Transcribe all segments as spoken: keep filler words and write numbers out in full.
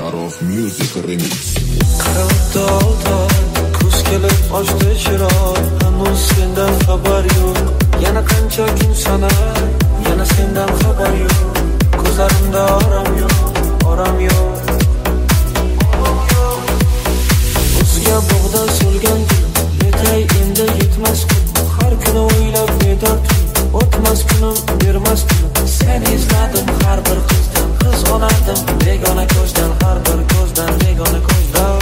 Marof Music Remix. Qaroqda oltay, kuz kelib ochdi chiroq, hanuz sendan xabar yo'q. Yana qancha kun sanar, yana sendan xabar yo'q. Ko'zlarimda orom yo'q, orom yo'q. O'zga bog'da so'lgan gul, yetay endi yetmas kun. Har kuni o'ylab bedor tun, o'tmas kunim, bermas kunim. Sen izladim har bir qizdan, qizg'onardim begona ko'zdan, har bir ko'zdan, begona ko'zdan.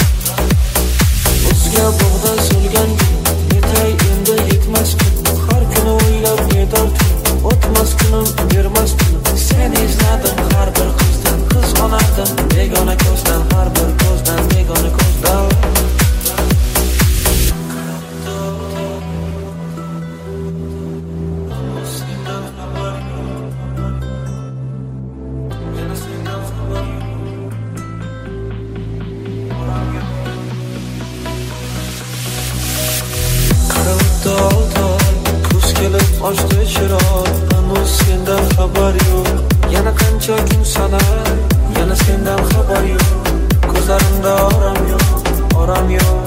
O'zga bog'da so'lgan gul, yetay endi yetmas kun. Har kuni o'ylab bedor tun, o'tmas kunim, bermas kunim. Sen izladim har bir qizdan, qizg'onardim begona ko'zdan, har bir ko'zdan, begona ko'zdan. Ochdi chiroq, hanuz sendan xabar yo'q. Yana qancha kun sanar, yana sendan xabar yo'q. Ko'zlarimda orom yo'q, orom yo'q.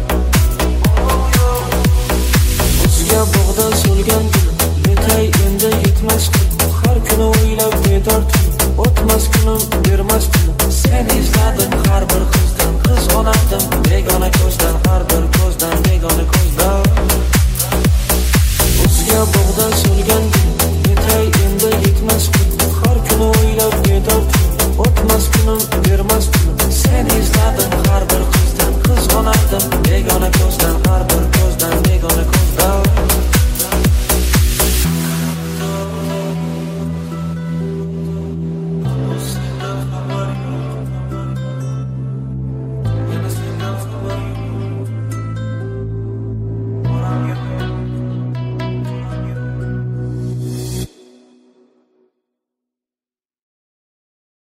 O'zga bog'da so'lgan gul, yetay endi yetmas kun. Har kuni o'ylab bedor tun, o'tmas kunim, bermas kunim. Sen izladim har bir qizdan, qizg'onardim begona ko'zdan, har bir ko'zdan, begona ko'zdan.